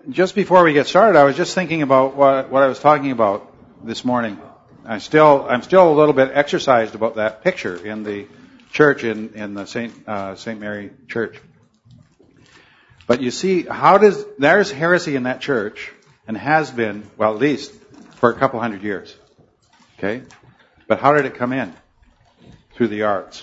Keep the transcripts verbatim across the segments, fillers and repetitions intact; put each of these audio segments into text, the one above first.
just before we get started, I was just thinking about what, what I was talking about this morning. I still, I'm still a little bit exercised about that picture in the church in, in the Saint uh, Saint Mary Church. But you see, how does there's heresy in that church, and has been, well, at least for a couple hundred years. Okay, but how did it come in? Through the arts.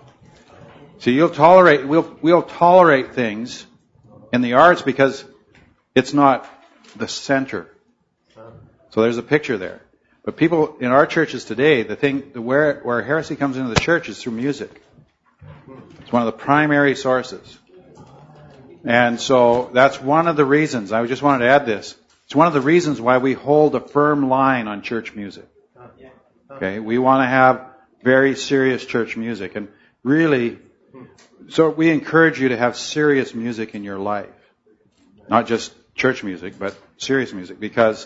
So you'll tolerate, we'll we'll tolerate things in the arts because it's not the center. So there's a picture there. But people in our churches today, the thing where where heresy comes into the church is through music. It's one of the primary sources. And so that's one of the reasons, I just wanted to add this, it's one of the reasons why we hold a firm line on church music. Okay, we want to have very serious church music. And really, so we encourage you to have serious music in your life. Not just church music, but serious music. Because,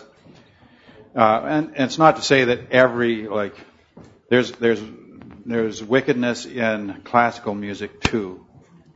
uh, and, and it's not to say that every, like, there's, there's, there's wickedness in classical music too.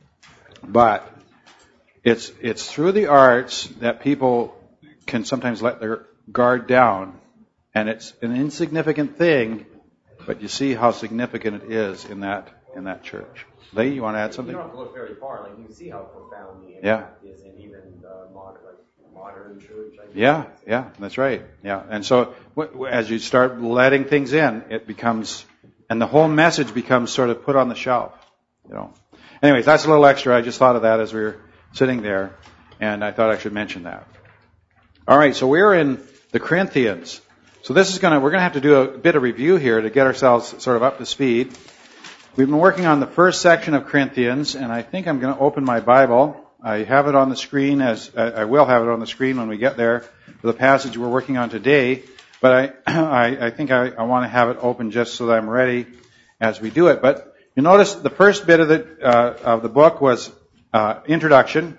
But It's it's through the arts that people can sometimes let their guard down, and it's an insignificant thing, but you see how significant it is in that in that church. Lee, you want to add something? You don't have to look very far. Like you can see how profound the Yeah. impact is in even uh, modern, like modern church. I guess. Yeah, yeah, that's right. Yeah, and so w- w- as you start letting things in, it becomes, and the whole message becomes sort of put on the shelf. You know. Anyways, that's a little extra. I just thought of that as we were sitting there, and I thought I should mention that. All right, so we're in the Corinthians. So this is going to, we're going to have to do a bit of review here to get ourselves sort of up to speed. We've been working on the first section of Corinthians, and I think I'm going to open my Bible. I have it on the screen as, I will have it on the screen when we get there for the passage we're working on today, but I, I, I think I, I want to have it open just so that I'm ready as we do it. But you notice the first bit of the, uh, of the book was Uh, introduction.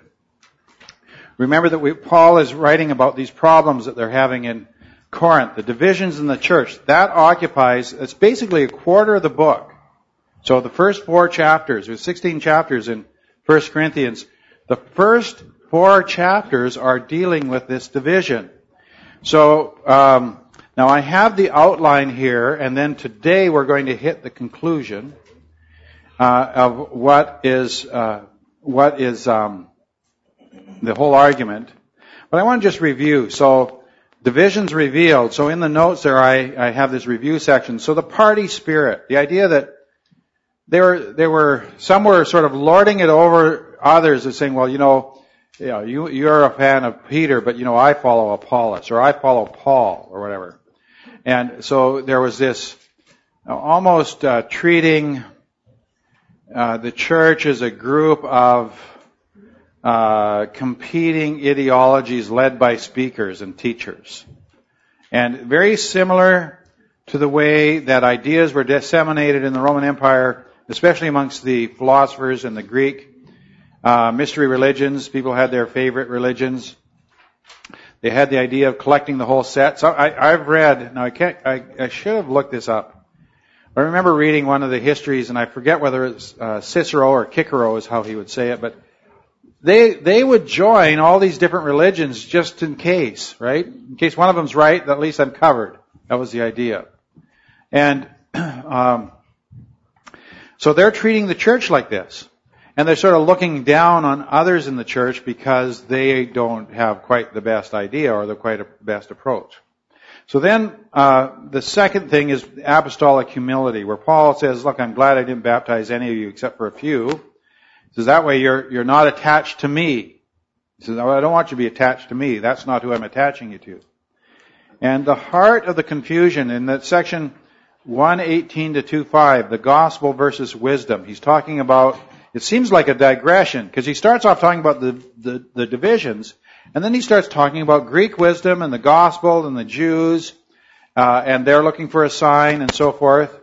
Remember that we, Paul is writing about these problems that they're having in Corinth, the divisions in the church. That occupies, it's basically a quarter of the book. So the first four chapters, there's sixteen chapters in First Corinthians. The first four chapters are dealing with this division. So um, now I have the outline here, and then today we're going to hit the conclusion uh, of what is uh, what is um, the whole argument. But I want to just review. So, divisions revealed. So in the notes there, I, I have this review section. So the party spirit, the idea that they were, they were, some were sort of lording it over others and saying, well, you know, you know, you, you're a fan of Peter, but you know, I follow Apollos, or I follow Paul, or whatever. And so there was this almost uh, treating Uh, the church is a group of uh, competing ideologies led by speakers and teachers. And very similar to the way that ideas were disseminated in the Roman Empire, especially amongst the philosophers and the Greek uh, mystery religions. People had their favorite religions. They had the idea of collecting the whole set. So I, I've read, now I can't, I, I should have looked this up. I remember reading one of the histories, and I forget whether it's uh, Cicero or Cicero is how he would say it, but they they would join all these different religions just in case, right? In case one of them's right, at least I'm covered. That was the idea. And um, so they're treating the church like this. And they're sort of looking down on others in the church because they don't have quite the best idea or the quite a best approach. So then, uh, the second thing is apostolic humility, where Paul says, look, I'm glad I didn't baptize any of you except for a few. He says, that way you're, you're not attached to me. He says, oh, I don't want you to be attached to me. That's not who I'm attaching you to. And the heart of the confusion in that section one eighteen to two five, the gospel versus wisdom. He's talking about, it seems like a digression, because he starts off talking about the, the, the divisions, and then he starts talking about Greek wisdom and the gospel and the Jews, uh, and they're looking for a sign and so forth.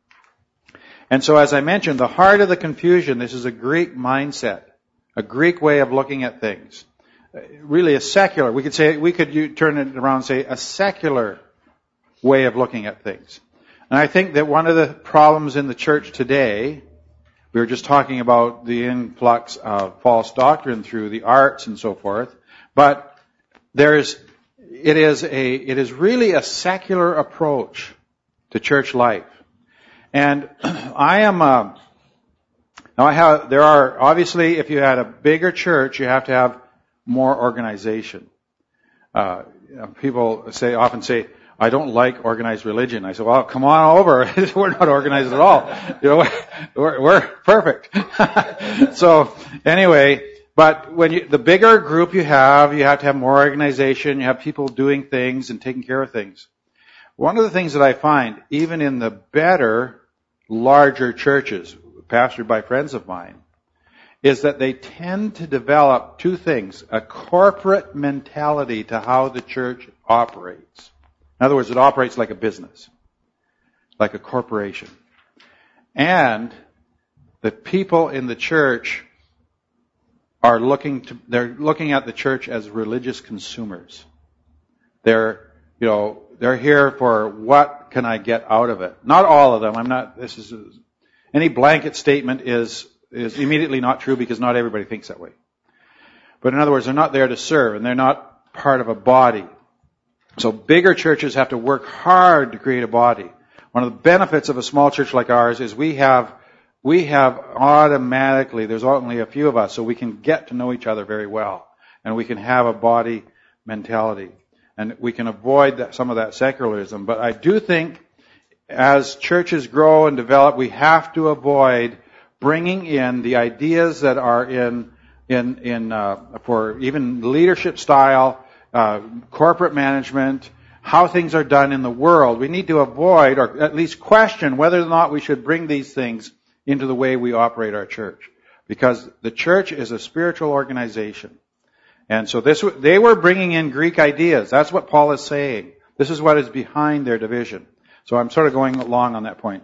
And so as I mentioned, the heart of the confusion, this is a Greek mindset, a Greek way of looking at things. Really a secular, we could say, we could turn it around and say a secular way of looking at things. And I think that one of the problems in the church today, we were just talking about the influx of false doctrine through the arts and so forth, but there's, it is a, it is really a secular approach to church life. And I am, uh, now I have, there are, obviously, if you had a bigger church, you have to have more organization. Uh, you know, people say, often say, I don't like organized religion. I say, well, come on over. We're not organized at all. You know, we're, we're perfect. So anyway, but when you, the bigger group you have, you have to have more organization. You have people doing things and taking care of things. One of the things that I find, even in the better, larger churches, pastored by friends of mine, is that they tend to develop two things: a corporate mentality to how the church operates. In other words, it operates like a business, like a corporation. And the people in the church are looking to, they're looking at the church as religious consumers. They're, you know, they're here for what can I get out of it. Not all of them. I'm not, this is, any blanket statement is, is immediately not true because not everybody thinks that way. But in other words, they're not there to serve and they're not part of a body. So bigger churches have to work hard to create a body. One of the benefits of a small church like ours is we have, we have automatically, there's only a few of us, so we can get to know each other very well. And we can have a body mentality. And we can avoid that, some of that secularism. But I do think as churches grow and develop, we have to avoid bringing in the ideas that are in, in, in, uh, for even leadership style, Uh, corporate management, how things are done in the world. We need to avoid, or at least question, whether or not we should bring these things into the way we operate our church. Because the church is a spiritual organization. And so this, they were bringing in Greek ideas. That's what Paul is saying. This is what is behind their division. So I'm sort of going along on that point.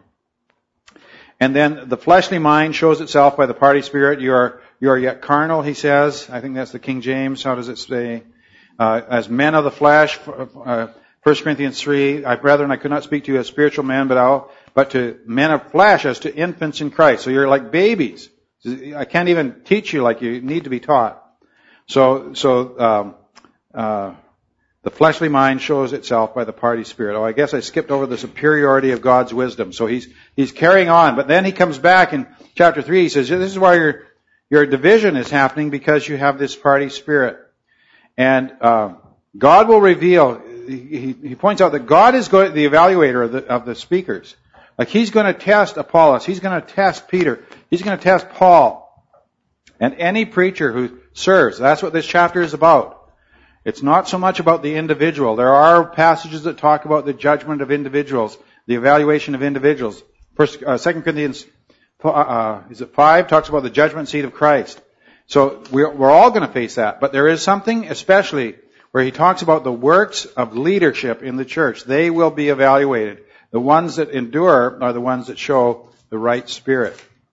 And then the fleshly mind shows itself by the party spirit. You are, you are yet carnal, he says. I think that's the King James. How does it say? Uh, as men of the flesh, uh, First Corinthians three, I, brethren, I could not speak to you as spiritual men, but I'll, but to men of flesh as to infants in Christ. So you're like babies. I can't even teach you like you need to be taught. So, so, um, uh, the fleshly mind shows itself by the party spirit. Oh, I guess I skipped over the superiority of God's wisdom. So he's, he's carrying on, but then he comes back in chapter three, he says, this is why your, your division is happening, because you have this party spirit. And uh, God will reveal, he, he points out that God is going, the evaluator of the, of the speakers. Like he's going to test Apollos, he's going to test Peter, he's going to test Paul. And any preacher who serves, that's what this chapter is about. It's not so much about the individual. There are passages that talk about the judgment of individuals, the evaluation of individuals. First, uh, Second Corinthians, uh, is it five, talks about the judgment seat of Christ. So we're, we're all going to face that. But there is something especially where he talks about the works of leadership in the church. They will be evaluated. The ones that endure are the ones that show the right spirit.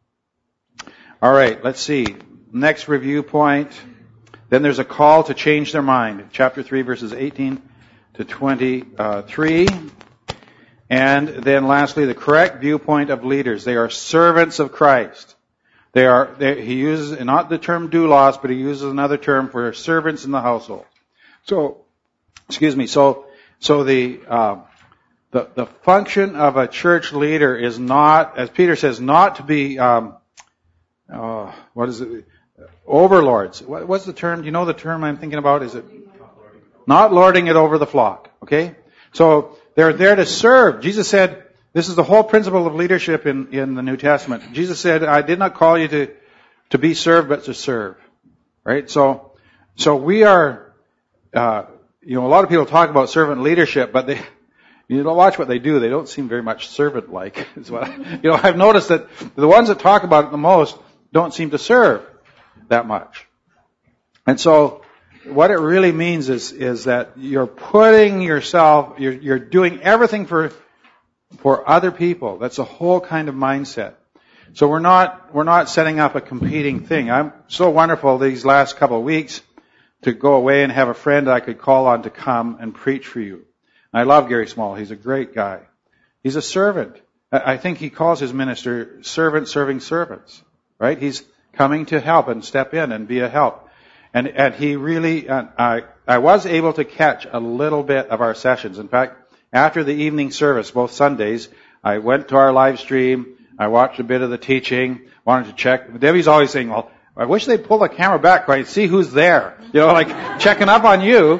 All right, let's see. Next review point. Then there's a call to change their mind. Chapter three, verses eighteen to twenty-three. And then lastly, the correct viewpoint of leaders. They are servants of Christ. They are, they, he uses not the term doulos, but he uses another term for servants in the household. So, excuse me, so, so the, uh, the, the function of a church leader is not, as Peter says, not to be, um, uh, what is it? Overlords. What, what's the term? Do you know the term I'm thinking about? Is it? Not lording it over the flock. Okay? So, they're there to serve. Jesus said, this is the whole principle of leadership in, in the New Testament. Jesus said, I did not call you to, to be served, but to serve. Right? So, so we are, uh, you know, a lot of people talk about servant leadership, but they, you don't watch what they do. They don't seem very much servant-like. Is what I, you know, I've noticed that the ones that talk about it the most don't seem to serve that much. And so, what it really means is, is that you're putting yourself, you're, you're doing everything for, for other people. That's a whole kind of mindset. So we're not, we're not setting up a competing thing. I'm so wonderful these last couple of weeks to go away and have a friend I could call on to come and preach for you. And I love Gary Small. He's a great guy. He's a servant. I think he calls his minister servant serving servants, right? He's coming to help and step in and be a help. And, and he really, uh, I, I was able to catch a little bit of our sessions. In fact, after the evening service, both Sundays, I went to our live stream. I watched a bit of the teaching, wanted to check. Debbie's always saying, well, I wish they'd pull the camera back so I could see who's there. You know, like checking up on you.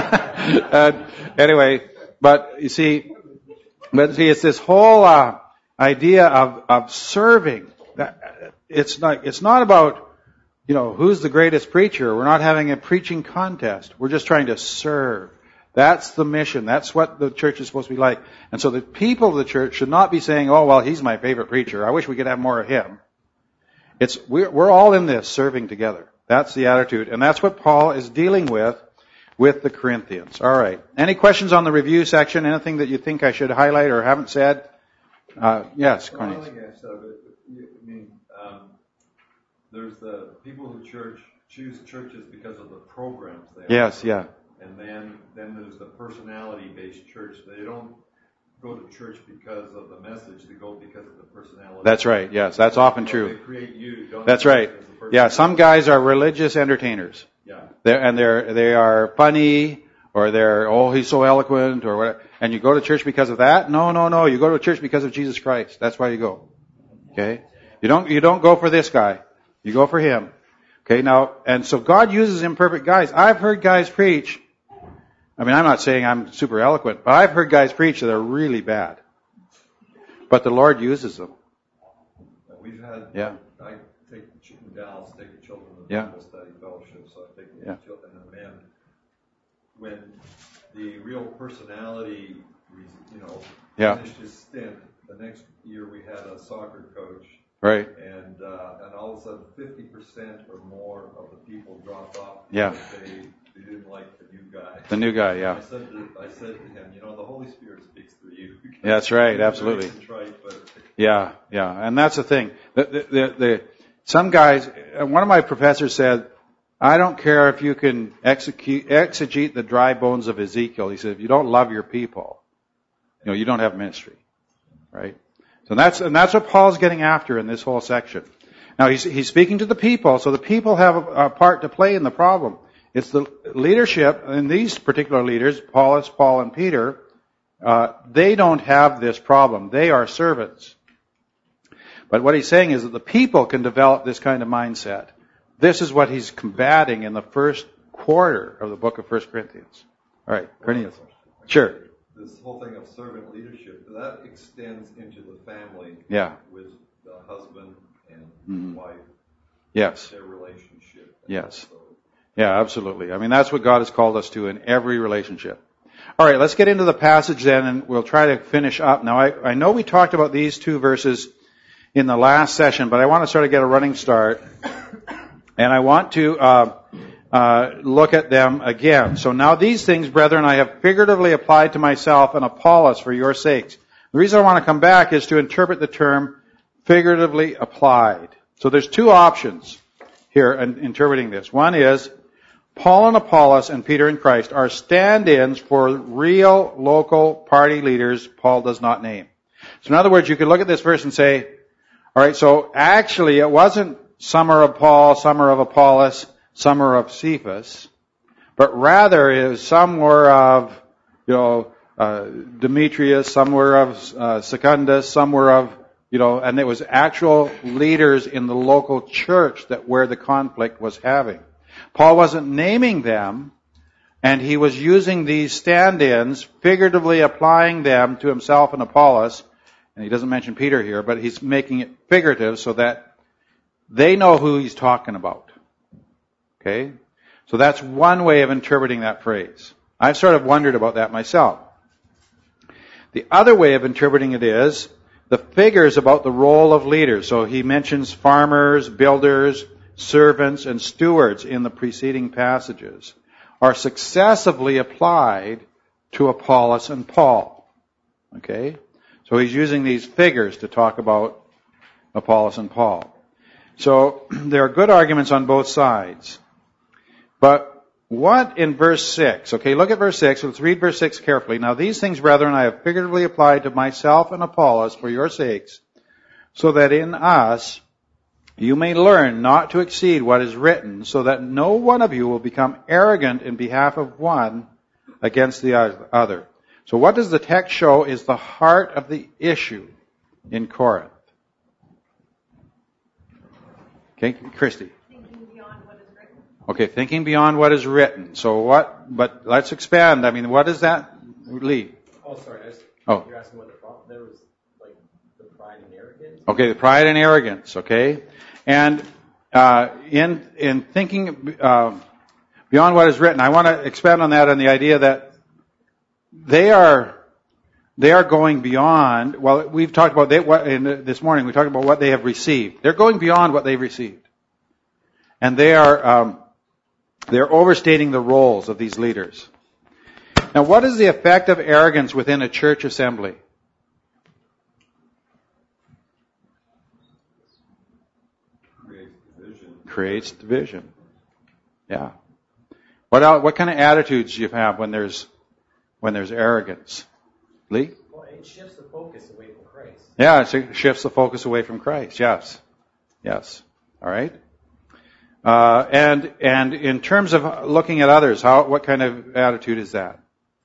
uh, anyway, but you see, but see, it's this whole uh, idea of, of serving. That, it's not, it's not about, you know, who's the greatest preacher. We're not having a preaching contest. We're just trying to serve. That's the mission. That's what the church is supposed to be like. And so the people of the church should not be saying, oh, well, he's my favorite preacher. I wish we could have more of him. It's, we're, we're all in this serving together. That's the attitude. And that's what Paul is dealing with, with the Corinthians. All right. Any questions on the review section? Anything that you think I should highlight or haven't said? Uh, yes, well, Cornelius. I think I said it. I mean, um, there's the people who church choose churches because of the programs they have. Yes, yeah. And then, then there's the personality-based church. They don't go to church because of the message. They go because of the personality. That's right. Yes, that's often So true. They create you. Don't That's they, right. as a person. Yeah, some guys are religious entertainers. Yeah. They're, and they're, they are funny, or they're, oh, he's so eloquent, or whatever. And you go to church because of that? No, no, no. You go to church because of Jesus Christ. That's why you go. Okay? You don't, you don't go for this guy. You go for him. Okay, now, and so God uses imperfect guys. I've heard guys preach. I mean, I'm not saying I'm super eloquent, but I've heard guys preach that are really bad. But the Lord uses them. We've had, Yeah. I take in Dallas, take the children to the Yeah. Bible study fellowship, so I take the Yeah. children and the men. When the real personality, you know, Yeah. finished his stint, the next year we had a soccer coach, Right? and uh, and all of a sudden fifty percent or more of the people dropped off. Yeah. because They, they didn't like the new guy. The new guy, yeah. I said to, I said to him, you know, the Holy Spirit speaks through you. Yeah, that's right, You're very absolutely. contrite, but Yeah, yeah. And that's the thing. The, the, the, the, some guys, one of my professors said, I don't care if you can execute, exegete the dry bones of Ezekiel. He said, if you don't love your people, you know, you don't have ministry. Right? So that's, and that's what Paul's getting after in this whole section. Now he's, he's speaking to the people, so the people have a, a part to play in the problem. It's the leadership, and these particular leaders, Paulus, Paul, and Peter, uh, they don't have this problem. They are servants. But what he's saying is that the people can develop this kind of mindset. This is what he's combating in the first quarter of the book of First Corinthians. All right, Cornelius. Sure. This whole thing of servant leadership, that extends into the family. Yeah. With the husband and Mhm. wife. Yes. Their relationship. Yes. So, Yeah, absolutely. I mean, that's what God has called us to in every relationship. All right, let's get into the passage then, and we'll try to finish up. Now, I, I know we talked about these two verses in the last session, but I want to sort of get a running start, and I want to uh, uh, look at them again. So now these things, brethren, I have figuratively applied to myself and Apollos for your sakes. The reason I want to come back is to interpret the term figuratively applied. So there's two options here in interpreting this. One is Paul and Apollos and Peter and Christ are stand-ins for real local party leaders Paul does not name. So in other words, you could look at this verse and say, all right, so actually it wasn't some are of Paul, some are of Apollos, some are of Cephas, but rather it was some were of, you know, uh, Demetrius, some were of uh, Secundus, some were of, you know, and it was actual leaders in the local church that where the conflict was having. Paul wasn't naming them, and he was using these stand-ins, figuratively applying them to himself and Apollos. And he doesn't mention Peter here, but he's making it figurative so that they know who he's talking about. Okay? So that's one way of interpreting that phrase. I've sort of wondered about that myself. The other way of interpreting it is the figures about the role of leaders. So he mentions farmers, builders, servants, and stewards in the preceding passages are successively applied to Apollos and Paul. Okay? So he's using these figures to talk about Apollos and Paul. So there are good arguments on both sides. But what in verse six? Okay, look at verse six. Let's read verse six carefully. Now these things, brethren, I have figuratively applied to myself and Apollos for your sakes, so that in us you may learn not to exceed what is written, so that no one of you will become arrogant in behalf of one against the other. So what does the text show is the heart of the issue in Corinth? Okay, Christy. Thinking beyond what is written. Okay, thinking beyond what is written. So what, but let's expand. I mean, what does that lead? Oh, sorry. I was, Oh. You're asking what the problem, there was like the pride and arrogance? Okay, the pride and arrogance, okay? And uh, in in thinking uh, beyond what is written, I want to expand on that on the idea that they are they are going beyond. Well, we've talked about they, what in this morning. We talked about what they have received. They're going beyond what they've received, and they are um, they're overstating the roles of these leaders. Now, what is the effect of arrogance within a church assembly? Creates division. Yeah. What else, what kind of attitudes do you have when there's when there's arrogance? Lee? Well, it shifts the focus away from Christ. Yeah, it shifts the focus away from Christ. Yes. Yes. All right. Uh, and and in terms of looking at others, how what kind of attitude is that?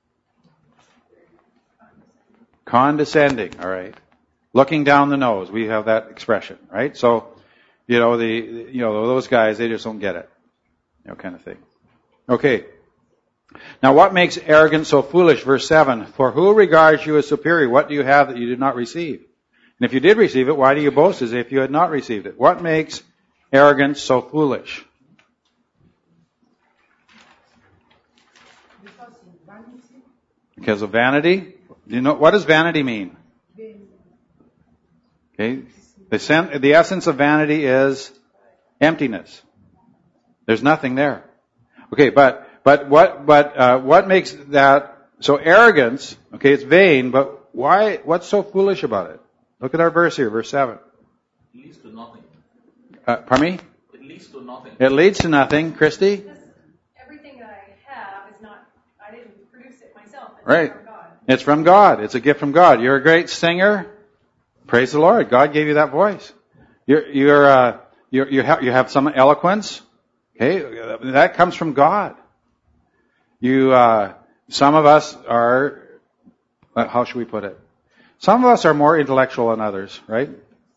Condescending. All right. Looking down the nose. We have that expression, right? So. You know, the, you know, those guys, they just don't get it. You know, kind of thing. Okay. Now what makes arrogance so foolish? Verse seven. For who regards you as superior? What do you have that you did not receive? And if you did receive it, why do you boast as if you had not received it? What makes arrogance so foolish? Because of vanity? Do you know, what does vanity mean? Okay. The, sen- the essence of vanity is emptiness. There's nothing there. Okay, but but what but uh, what makes that so arrogance? Okay, it's vain, but why? What's so foolish about it? Look at our verse here, verse seven. It leads to nothing. Uh, pardon me? It leads to nothing. It leads to nothing, Christy. Because everything that I have is not. I didn't produce it myself. It's Right. from God. It's from God. It's a gift from God. You're a great singer. Praise the Lord. God gave you that voice. You're, you're, uh, you're, you have, you have some eloquence. Okay. That comes from God. You, uh, some of us are, how should we put it? Some of us are more intellectual than others, right?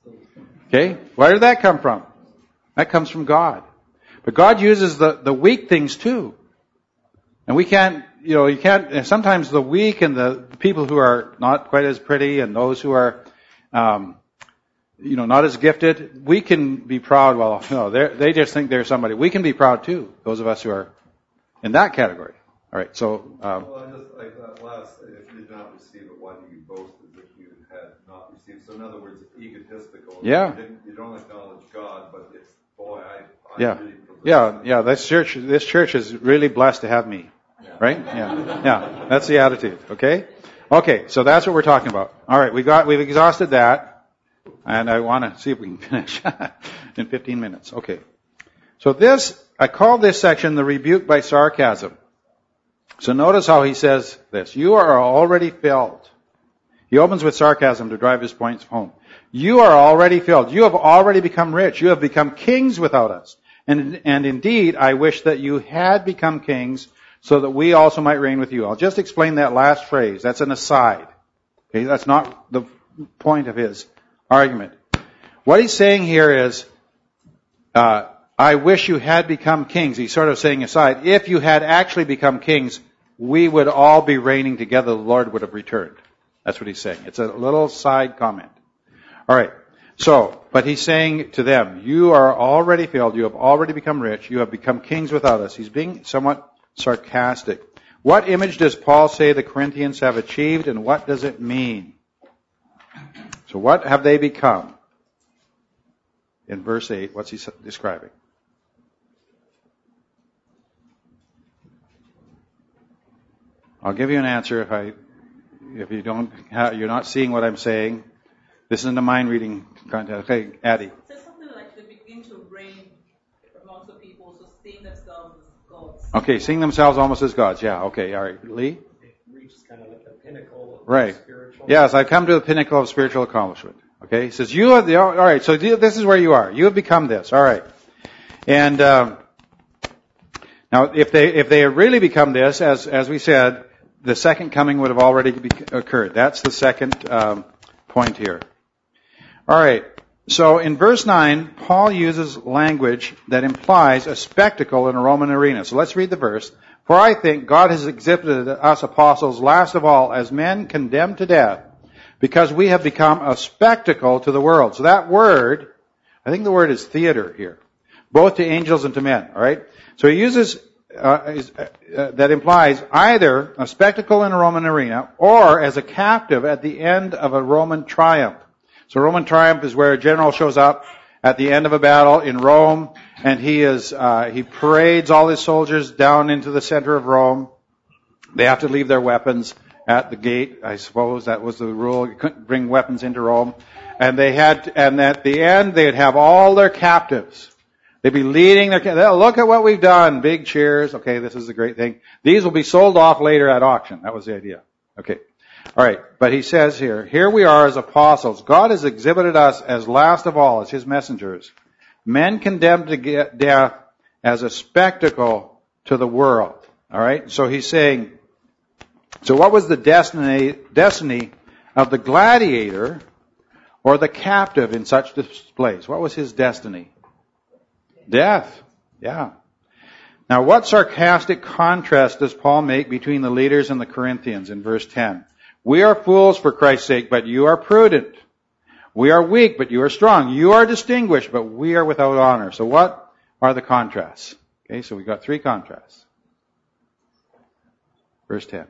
Okay. Where did that come from? That comes from God. But God uses the, the weak things too. And we can't, you know, you can't, sometimes the weak and the people who are not quite as pretty and those who are, Um, you know, not as gifted, we can be proud. Well, no, they just think they're somebody. We can be proud too, those of us who are in that category. All right, so. Um, well, I just like that last, if you did not receive it, why do you boast as if you had not received? So in other words, it's egotistical. Yeah. You, didn't, you don't acknowledge God, but it's, boy, I, I yeah. really Yeah, yeah, this church, this church is really blessed to have me. Yeah. Right? Yeah. Yeah, that's the attitude, okay? Okay, so that's what we're talking about. All right, we got, we've exhausted that, and I want to see if we can finish in fifteen minutes. Okay. So this, I call this section the rebuke by sarcasm. So notice how he says this. You are already filled. He opens with sarcasm to drive his points home. You are already filled. You have already become rich. You have become kings without us. And, and indeed, I wish that you had become kings so that we also might reign with you. I'll just explain that last phrase. That's an aside. Okay, that's not the point of his argument. What he's saying here is, uh, I wish you had become kings. He's sort of saying aside, if you had actually become kings, we would all be reigning together. The Lord would have returned. That's what he's saying. It's a little side comment. All right. So, but he's saying to them, you are already filled. You have already become rich. You have become kings without us. He's being somewhat sarcastic. What image does Paul say the Corinthians have achieved, and what does it mean? So what have they become? In verse eight, what's he describing? I'll give you an answer if I, if you don't, you're not seeing what I'm saying. This isn't a mind reading content. Okay, Addie. It says something like they begin to reign amongst the people, so seeing themselves as gods. Okay, seeing themselves almost as gods. Yeah, okay, all right. Lee? It reaches kind of like the pinnacle of right. spiritual. Yes, I've come to the pinnacle of spiritual accomplishment. Okay, he says, you are the, all right, so this is where you are. You have become this, all right. And, um, now if they, if they had really become this, as, as we said, the second coming would have already be, occurred. That's the second, um, point here. All right, so in verse nine, Paul uses language that implies a spectacle in a Roman arena. So let's read the verse. For I think God has exhibited us apostles last of all as men condemned to death, because we have become a spectacle to the world. So that word, I think the word is theater here, both to angels and to men, all right? So he uses, uh, is, uh, that implies either a spectacle in a Roman arena or as a captive at the end of a Roman triumph. So Roman triumph is where a general shows up at the end of a battle in Rome, and he is, uh, he parades all his soldiers down into the center of Rome. They have to leave their weapons at the gate, I suppose. That was the rule. You couldn't bring weapons into Rome. And they had, and at the end, they'd have all their captives. They'd be leading their, look at what we've done. Big cheers. Okay, this is a great thing. These will be sold off later at auction. That was the idea. Okay. All right. But he says here, here we are as apostles. God has exhibited us as last of all, as his messengers. Men condemned to get death as a spectacle to the world. All right. So he's saying, so what was the destiny, destiny of the gladiator or the captive in such displays? What was his destiny? Death. Yeah. Now what sarcastic contrast does Paul make between the leaders and the Corinthians in verse ten? We are fools for Christ's sake, but you are prudent. We are weak, but you are strong. You are distinguished, but we are without honor. So what are the contrasts? Okay, so we got three contrasts. Verse ten.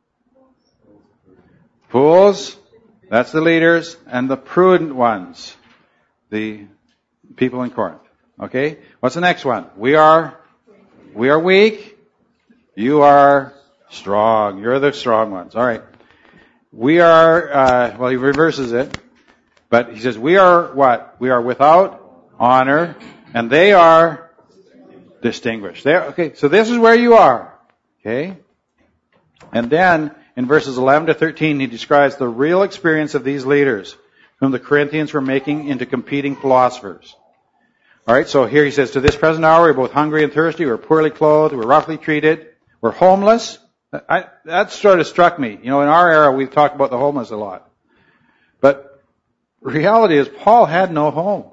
Fools, that's the leaders, and the prudent ones, the people in Corinth. Okay? What's the next one? We are, we are weak. You are strong. You're the strong ones. All right. We are, uh, well, he reverses it, but he says, we are what? We are without honor, and they are distinguished. They are, okay, so this is where you are. Okay? And then, in verses eleven to thirteen, he describes the real experience of these leaders, whom the Corinthians were making into competing philosophers. All right, so here he says, to this present hour, we're both hungry and thirsty, we're poorly clothed, we're roughly treated, we're homeless. I, that sort of struck me. You know, in our era, we've talked about the homeless a lot. But reality is, Paul had no home.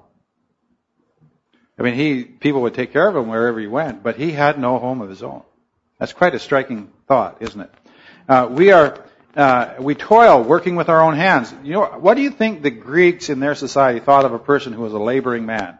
I mean, he, people would take care of him wherever he went, but he had no home of his own. That's quite a striking thought, isn't it? Uh, we are, uh, we toil working with our own hands. You know, what do you think the Greeks in their society thought of a person who was a laboring man?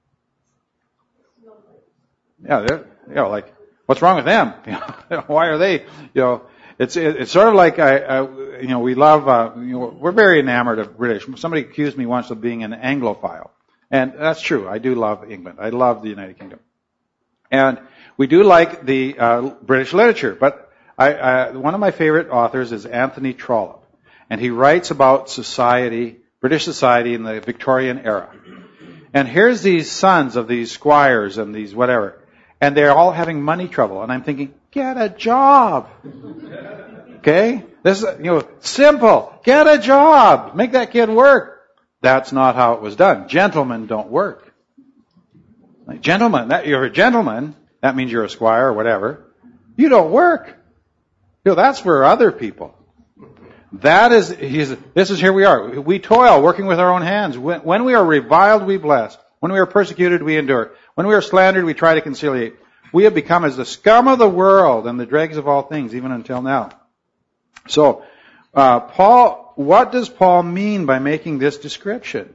Yeah, they're, you know, like, what's wrong with them? You know, why are they, you know, it's, it's sort of like, I, I you know, we love, uh, you know, we're very enamored of British. Somebody accused me once of being an Anglophile. And that's true. I do love England. I love the United Kingdom. And we do like the, uh, British literature, but I, I, one of my favorite authors is Anthony Trollope, and he writes about society, British society in the Victorian era. And here's these sons of these squires and these whatever, and they're all having money trouble. And I'm thinking, get a job. Okay? This is, you know, simple. Get a job. Make that kid work. That's not how it was done. Gentlemen don't work. Like, gentlemen, that, you're a gentleman, that means you're a squire or whatever. You don't work. You know, that's for other people. That is, he's, this is here we are. We toil, working with our own hands. When, when we are reviled, we bless. When we are persecuted, we endure. When we are slandered, we try to conciliate. We have become as the scum of the world and the dregs of all things, even until now. So, uh, Paul, what does Paul mean by making this description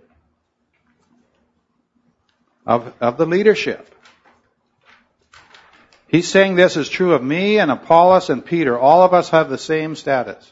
of, of the leadership? He's saying this is true of me and Apollos and Peter. All of us have the same status.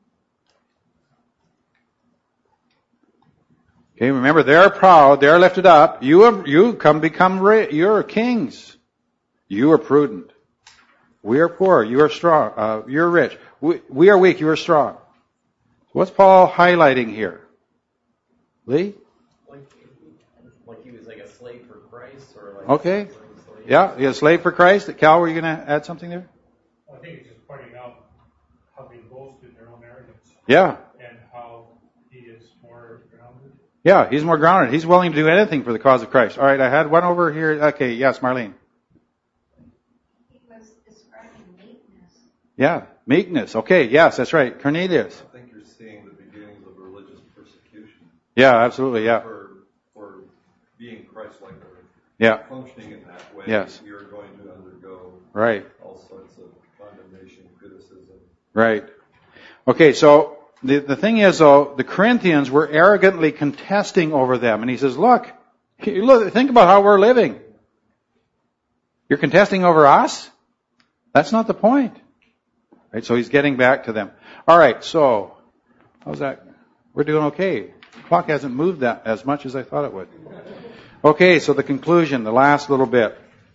Okay, remember, they're proud, they're lifted up. You have, you come become, you're kings. You are prudent. We are poor, you are strong, uh, you're rich. We, we are weak, you are strong. What's Paul highlighting here? Lee? Like, like he was like a slave for Christ, or like... Okay. Yeah, you're a slave for Christ. Cal, were you going to add something there? I think it's just pointing out how they boast in their own arrogance. Yeah. And how he is more grounded. Yeah, he's more grounded. He's willing to do anything for the cause of Christ. All right, I had one over here. Okay, yes, Marlene. He was describing meekness. Yeah, meekness. Okay, yes, that's right. Cornelius. I think you're seeing the beginnings of religious persecution. Yeah, absolutely, yeah. For, for being Christ-like or Yeah. functioning in that way. Yes. You're going to undergo Right. all sorts of condemnation, criticism. Right. Okay, so the, the thing is, though, the Corinthians were arrogantly contesting over them. And he says, look, look, think about how we're living. You're contesting over us? That's not the point. Right, so he's getting back to them. All right, so how's that? We're doing okay. The clock hasn't moved that as much as I thought it would. Okay, so the conclusion, the last little bit.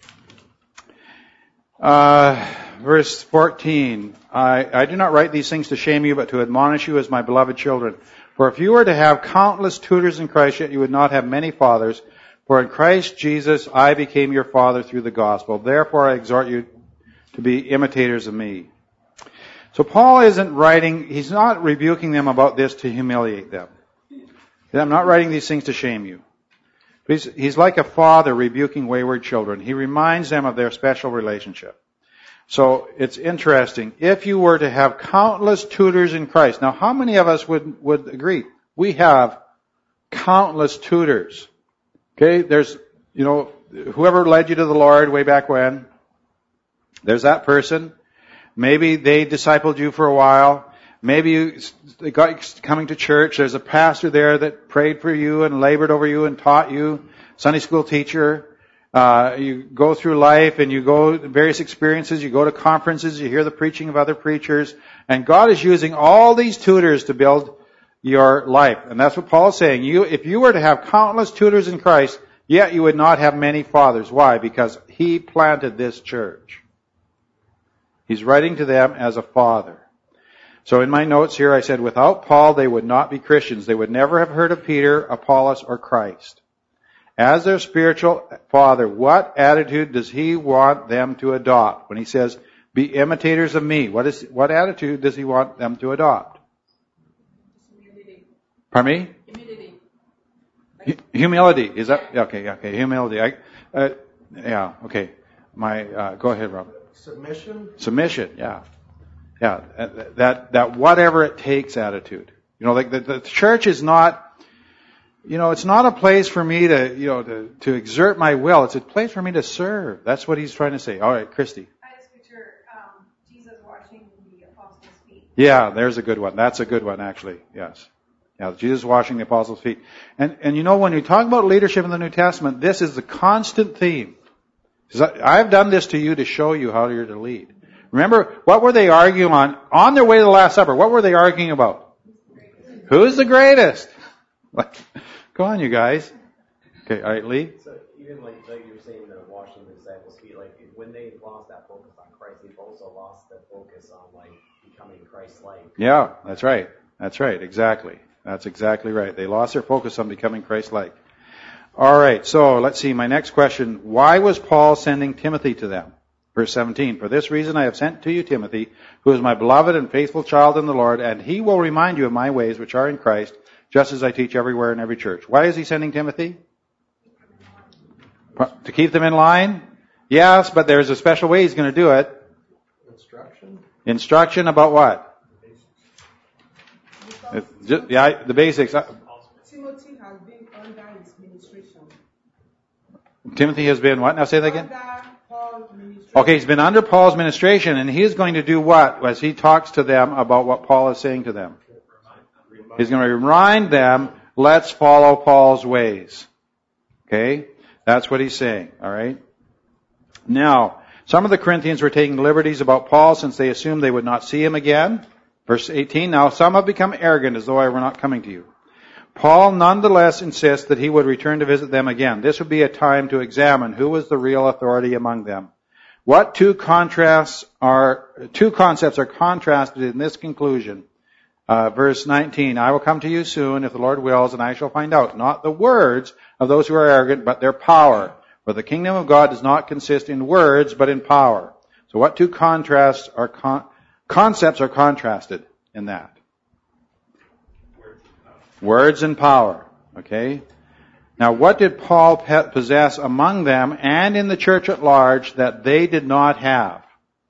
Uh, verse fourteen. I, I do not write these things to shame you, but to admonish you as my beloved children. For if you were to have countless tutors in Christ, yet you would not have many fathers. For in Christ Jesus I became your father through the gospel. Therefore I exhort you to be imitators of me. So Paul isn't writing, he's not rebuking them about this to humiliate them. I'm not writing these things to shame you. But he's, he's like a father rebuking wayward children. He reminds them of their special relationship. So it's interesting. If you were to have countless tutors in Christ, now how many of us would, would agree? We have countless tutors. Okay, there's, you know, whoever led you to the Lord way back when, there's that person. Maybe they discipled you for a while. Maybe you they got you coming to church. There's a pastor there that prayed for you and labored over you and taught you. Sunday school teacher. Uh, you go through life and you go various experiences. You go to conferences. You hear the preaching of other preachers. And God is using all these tutors to build your life. And that's what Paul is saying. You, if you were to have countless tutors in Christ, yet you would not have many fathers. Why? Because He planted this church. He's writing to them as a father. So in my notes here I said, without Paul they would not be Christians. They would never have heard of Peter, Apollos, or Christ. As their spiritual father, what attitude does he want them to adopt? When he says, be imitators of me, what is what attitude does he want them to adopt? Humility. Pardon me? Humility. Hu- Humility. Is that, okay, okay, humility. I, uh, yeah, okay. My, uh, go ahead, Rob. Submission? Submission, yeah. Yeah, that, that whatever it takes attitude. You know, like the, the church is not, you know, it's not a place for me to, you know, to, to exert my will. It's a place for me to serve. That's what he's trying to say. All right, Christy. I just picture um, Jesus washing the apostles' feet. Yeah, there's a good one. That's a good one, actually. Yes. Yeah, Jesus washing the apostles' feet. And, and you know, when you talk about leadership in the New Testament, this is the constant theme. I've done this to you to show you how you're to lead. Remember, what were they arguing on? On their way to the Last Supper, what were they arguing about? Who's the greatest? Go on, you guys. Okay, all right, Lee? So even like, like you were saying, the washing the disciples' feet, like when they lost that focus on Christ, they've also lost the focus on like becoming Christ-like. Yeah, that's right. That's right, exactly. That's exactly right. They lost their focus on becoming Christ-like. All right, so let's see. My next question. Why was Paul sending Timothy to them? Verse seventeen. For this reason I have sent to you Timothy, who is my beloved and faithful child in the Lord, and he will remind you of my ways which are in Christ, just as I teach everywhere in every church. Why is he sending Timothy? To keep them in line? Yes, but there's a special way he's going to do it. Instruction? Instruction about what? It, just, yeah, the basics. Timothy has been under his ministration. Timothy has been what? Now say that again. Under Paul's ministration. Okay, he's been under Paul's ministration, and he's going to do what as he talks to them about what Paul is saying to them? He's going to remind them, let's follow Paul's ways. Okay? That's what he's saying, all right? Now, some of the Corinthians were taking liberties about Paul since they assumed they would not see him again. Verse eighteen, now some have become arrogant as though I were not coming to you. Paul nonetheless insists that he would return to visit them again. This would be a time to examine who was the real authority among them. What two contrasts are, two concepts are contrasted in this conclusion? Uh, verse nineteen, I will come to you soon if the Lord wills, and I shall find out not the words of those who are arrogant, but their power. For the kingdom of God does not consist in words, but in power. So what two contrasts are con- concepts are contrasted in that? Words and power. Okay? Now, what did Paul possess among them and in the church at large that they did not have?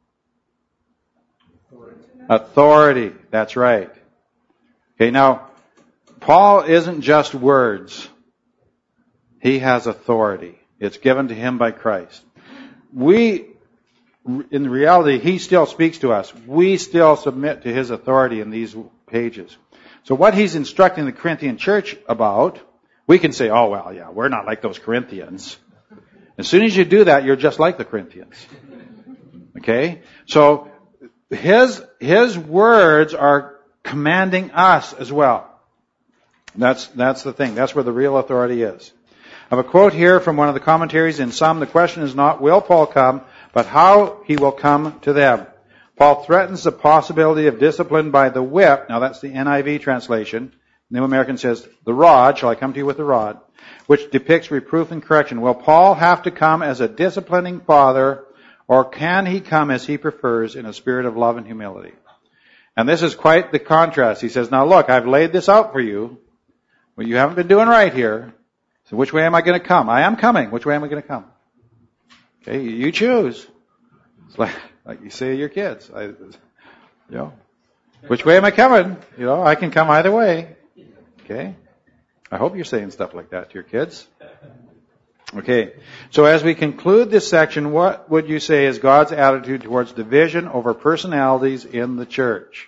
Authority. That's right. Okay, now, Paul isn't just words. He has authority. It's given to him by Christ. We, in reality, he still speaks to us. We still submit to his authority in these pages. So what he's instructing the Corinthian church about, we can say, oh, well, yeah, we're not like those Corinthians. As soon as you do that, you're just like the Corinthians. Okay? So his, his words are commanding us as well. That's, that's the thing. That's where the real authority is. I have a quote here from one of the commentaries. In some, the question is not, will Paul come, but how he will come to them. Paul threatens the possibility of discipline by the whip. Now that's the N I V translation. New American says, the rod, shall I come to you with the rod, which depicts reproof and correction. Will Paul have to come as a disciplining father, or can he come as he prefers in a spirit of love and humility? And this is quite the contrast. He says, now look, I've laid this out for you. What you haven't been doing right here. So which way am I going to come? I am coming. Which way am I going to come? Okay, you choose. It's like, like you say to your kids. I, you know, which way am I coming? You know, I can come either way. Okay? I hope you're saying stuff like that to your kids. Okay. So as we conclude this section, what would you say is God's attitude towards division over personalities in the church?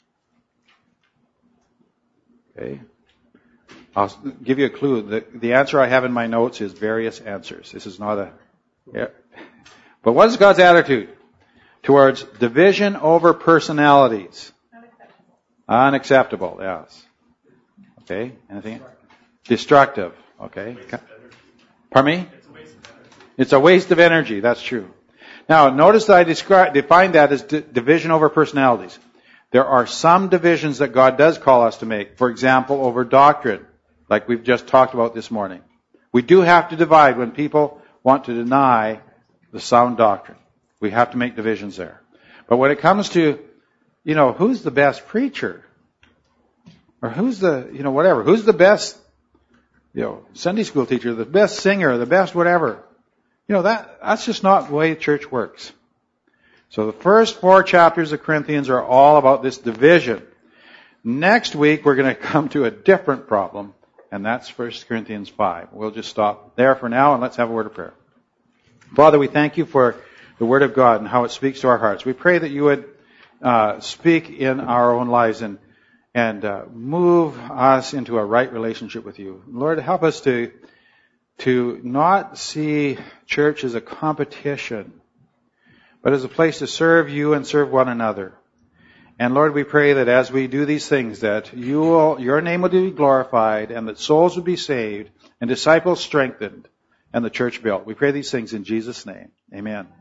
Okay. I'll give you a clue. The, the answer I have in my notes is various answers. This is not a... Yeah. But what is God's attitude towards division over personalities? Unacceptable. Unacceptable, yes. Okay. Anything? Destructive. Okay. Pardon me? It's a waste of energy. It's a waste of energy. That's true. Now, notice that I describe, define that as di- division over personalities. There are some divisions that God does call us to make. For example, over doctrine, like we've just talked about this morning. We do have to divide when people want to deny the sound doctrine. We have to make divisions there. But when it comes to, you know, who's the best preacher? Or who's the, you know, whatever. Who's the best, you know, Sunday school teacher, the best singer, the best whatever. You know, that that's just not the way church works. So the first four chapters of Corinthians are all about this division. Next week, we're going to come to a different problem, and that's First Corinthians five. We'll just stop there for now, and let's have a word of prayer. Father, we thank you for the Word of God and how it speaks to our hearts. We pray that you would uh, speak in our own lives and and uh, move us into a right relationship with you. Lord, help us to to not see church as a competition, but as a place to serve you and serve one another. And Lord, we pray that as we do these things, that you will, your name will be glorified, and that souls will be saved, and disciples strengthened, and the church built. We pray these things in Jesus' name. Amen.